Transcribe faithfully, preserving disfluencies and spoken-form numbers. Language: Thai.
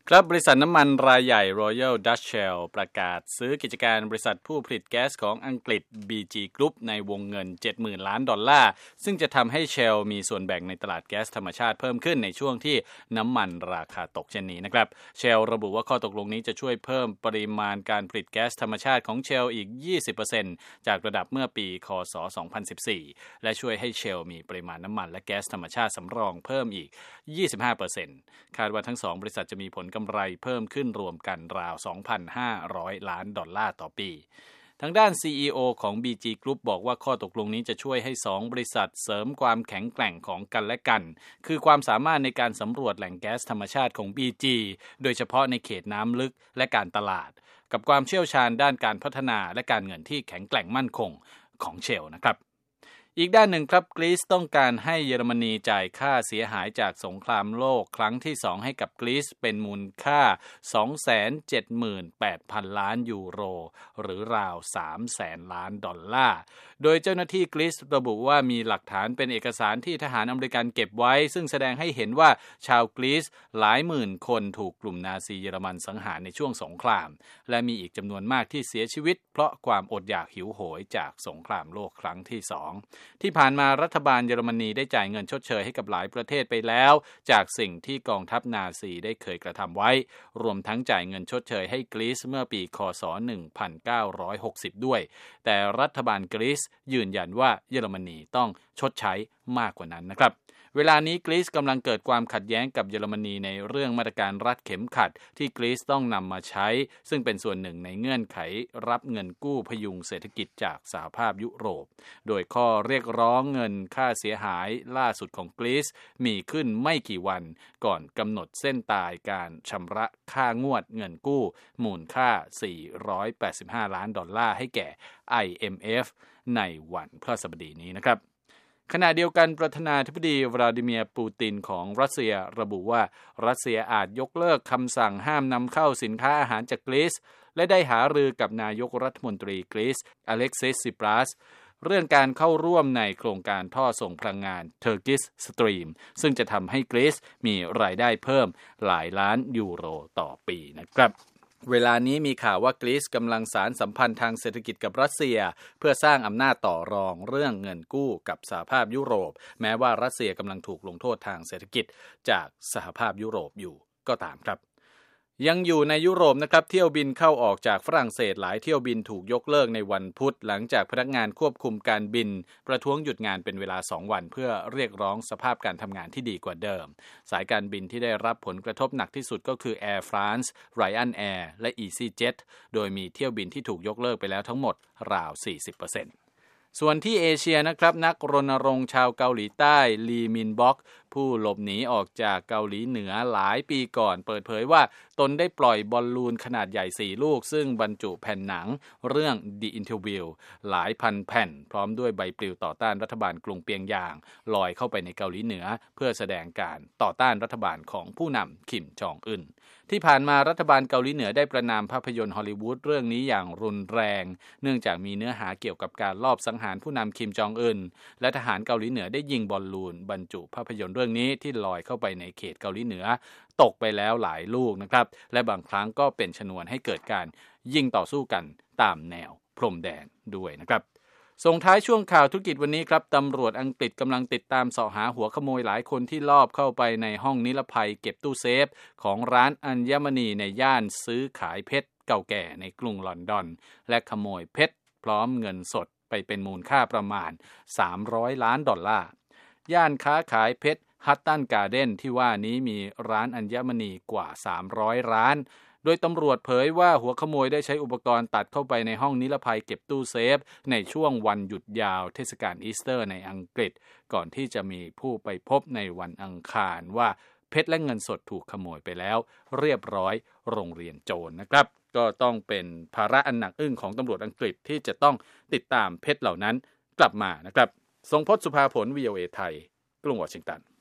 ครับบริษัทน้ำมันรายใหญ่ Royal Dutch Shell ประกาศซื้อกิจการบริษัทผู้ผลิตแก๊สของอังกฤษ บี จี Group ในวงเงิน เจ็ดหมื่น ล้านดอลลาร์ซึ่งจะทำให้ Shell มีส่วนแบ่งในตลาดแก๊สธรรมชาติเพิ่มขึ้นในช่วงที่น้ำมันราคาตกเช่นนี้นะครับ Shell ระบุว่าข้อตกลงนี้จะช่วยเพิ่มปริมาณการผลิตแก๊สธรรมชาติของ Shell อีก ยี่สิบเปอร์เซ็นต์ จากระดับเมื่อปี ค.ศ. สองพันสิบสี่ และช่วยให้ Shell มีปริมาณน้ำมันและแก๊สธรรมชาติสำรองเพิ่มอีก ยี่สิบห้าเปอร์เซ็นต์ คาดว่าทั้งสองบริษัทจะมีผลกำไรเพิ่มขึ้นรวมกันราว สองพันห้าร้อย ล้านดอลลาร์ต่อปีทางด้าน ซี อี โอ ของ บี จี Group บอกว่าข้อตกลงนี้จะช่วยให้สองบริษัทเสริมความแข็งแกร่งของกันและกันคือความสามารถในการสำรวจแหล่งแก๊สธรรมชาติของ บี จี โดยเฉพาะในเขตน้ำลึกและการตลาดกับความเชี่ยวชาญด้านการพัฒนาและการเงินที่แข็งแกร่งมั่นคงของ Shell นะครับอีกด้านหนึ่งครับกรีซต้องการให้เยอรมนีจ่ายค่าเสียหายจากสงครามโลกครั้งที่สองให้กับกรีซเป็นมูลค่า สองแสนเจ็ดหมื่นแปดพัน ล้านยูโรหรือราว สามแสน ล้านดอลลาร์โดยเจ้าหน้าที่กรีซระบุว่ามีหลักฐานเป็นเอกสารที่ทหารอเมริกันเก็บไว้ซึ่งแสดงให้เห็นว่าชาวกรีซหลายหมื่นคนถูกกลุ่มนาซีเยอรมันสังหารในช่วงสงครามและมีอีกจำนวนมากที่เสียชีวิตเพราะความอดอยากหิวโหยจากสงครามโลกครั้งที่สองที่ผ่านมารัฐบาลเยอรมนีได้จ่ายเงินชดเชยให้กับหลายประเทศไปแล้วจากสิ่งที่กองทัพนาซีได้เคยกระทำไว้รวมทั้งจ่ายเงินชดเชยให้กรีซเมื่อปีค.ศ. หนึ่งพันเก้าร้อยหกสิบด้วยแต่รัฐบาลกรีซยืนยันว่าเยอรมนีต้องชดใช้มากกว่านั้นนะครับเวลานี้กรีซกำลังเกิดความขัดแย้งกับเยอรมนีในเรื่องมาตรการรัดเข็มขัดที่กรีซต้องนำมาใช้ซึ่งเป็นส่วนหนึ่งในเงื่อนไขรับเงินกู้พยุงเศรษฐกิจจากสหภาพยุโรปโดยข้อเรียกร้องเงินค่าเสียหายล่าสุดของกรีซมีขึ้นไม่กี่วันก่อนกำหนดเส้นตายการชำระค่างวดเงินกู้มูลค่าสี่ร้อยแปดสิบห้าล้านดอลลาร์ให้แก่ ไอ เอ็ม เอฟ ในวันพฤหัสบดีนี้นะครับขณะเดียวกันประธานาธิบดีวลาดิเมียร์ปูตินของรัสเซียระบุว่ารัสเซียอาจยกเลิกคำสั่งห้ามนำเข้าสินค้าอาหารจากกรีซและได้หารือกับนายกรัฐมนตรีกรีซอเล็กซิส ซิปรัสเรื่องการเข้าร่วมในโครงการท่อส่งพลังงาน Turkish Stream ซึ่งจะทำให้กรีซมีรายได้เพิ่มหลายล้านยูโรต่อปีนะครับเวลานี้มีข่าวว่ากรีซกำลังสานสัมพันธ์ทางเศรษฐกิจกับรัสเซียเพื่อสร้างอำนาจต่อรองเรื่องเงินกู้กับสหภาพยุโรปแม้ว่ารัสเซียกำลังถูกลงโทษทางเศรษฐกิจจากสหภาพยุโรปอยู่ก็ตามครับยังอยู่ในยุโรปนะครับเที่ยวบินเข้าออกจากฝรั่งเศสหลายเที่ยวบินถูกยกเลิกในวันพุธหลังจากพนักงานควบคุมการบินประท้วงหยุดงานเป็นเวลาสองวันเพื่อเรียกร้องสภาพการทำงานที่ดีกว่าเดิมสายการบินที่ได้รับผลกระทบหนักที่สุดก็คือ Air France, Ryanair และ EasyJet โดยมีเที่ยวบินที่ถูกยกเลิกไปแล้วทั้งหมดราว สี่สิบเปอร์เซ็นต์ส่วนที่เอเชียนะครับนักรณรงค์ชาวเกาหลีใต้ลีมินบ็อกผู้หลบหนีออกจากเกาหลีเหนือหลายปีก่อนเปิดเผยว่าตนได้ปล่อยบอลลูนขนาดใหญ่สี่ลูกซึ่งบรรจุแผ่นหนังเรื่อง The Interview หลายพันแผ่นพร้อมด้วยใบปลิวต่อต้านรัฐบาลกรุงเปียงยางลอยเข้าไปในเกาหลีเหนือเพื่อแสดงการต่อต้านรัฐบาลของผู้นำคิมจองอึนที่ผ่านมารัฐบาลเกาหลีเหนือได้ประณามภาพยนตร์ฮอลลีวูดเรื่องนี้อย่างรุนแรงเนื่องจากมีเนื้อหาเกี่ยวกับการลอบสังหารผู้นำคิมจองอึนและทหารเกาหลีเหนือได้ยิงบอลลูนบรรจุภาพยนตร์เรื่องนี้ที่ลอยเข้าไปในเขตเกาหลีเหนือตกไปแล้วหลายลูกนะครับและบางครั้งก็เป็นชนวนให้เกิดการยิงต่อสู้กันตามแนวพรมแดนด้วยนะครับส่งท้ายช่วงข่าวธุรกิจวันนี้ครับตำรวจอังกฤษกำลังติดตามเสาะหาหัวขโมยหลายคนที่ลอบเข้าไปในห้องนิรภัยเก็บตู้เซฟของร้านอัญมณีในย่านซื้อขายเพชรเก่าแก่ในกรุงลอนดอนและขโมยเพชรพร้อมเงินสดไปเป็นมูลค่าประมาณสามร้อยล้านดอลลาร์ย่านค้าขายเพชรฮัตตันการ์เด้นที่ว่านี้มีร้านอัญมณีกว่าสามร้อยร้านโดยตำรวจเผยว่าหัวขโมยได้ใช้อุปกรณ์ตัดเข้าไปในห้องนิรภัยเก็บตู้เซฟในช่วงวันหยุดยาวเทศกาลอีสเตอร์ในอังกฤษก่อนที่จะมีผู้ไปพบในวันอังคารว่าเพชรและเงินสดถูกขโมยไปแล้วเรียบร้อยโรงเรียนโจรนะครับก็ต้องเป็นภาระอันหนักอึ้งของตำรวจอังกฤษที่จะต้องติดตามเพชรเหล่านั้นกลับมานะครับทรงพจน์ สุภาผล วี โอ เอ ไทยกรุงวอชิงตัน